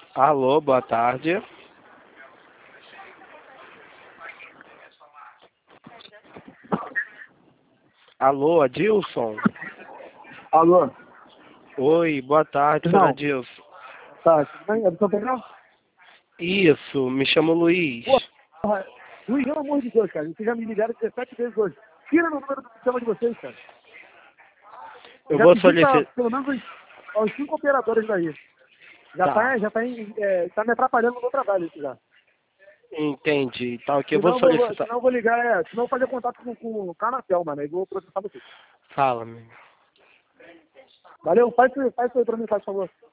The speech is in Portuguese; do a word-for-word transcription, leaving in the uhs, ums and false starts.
Alô, boa tarde. Alô, Adilson? Alô? Oi, boa tarde, senhor Não. Adilson. Tá, tudo bem? É do seu Pedrão? Isso, me chamo Luiz. Porra, Luiz, pelo amor de Deus, cara. Vocês já me ligaram dezessete vezes hoje. Tira meu número do sistema de vocês, cara. Eu já vou pedi pra, solicitar. pelo menos uns, aos cinco operadores daí. Já Tá. tá, já tá, em, é, tá me atrapalhando no meu trabalho isso já. Entendi. Tá, ok, eu Senão vou eu vou, solicitar. senão eu vou ligar, é, senão eu vou fazer contato com, com o Canatel, mano. Aí vou processar vocês. Fala, meu. Valeu? Faz isso, faz isso aí pra mim, faz favor.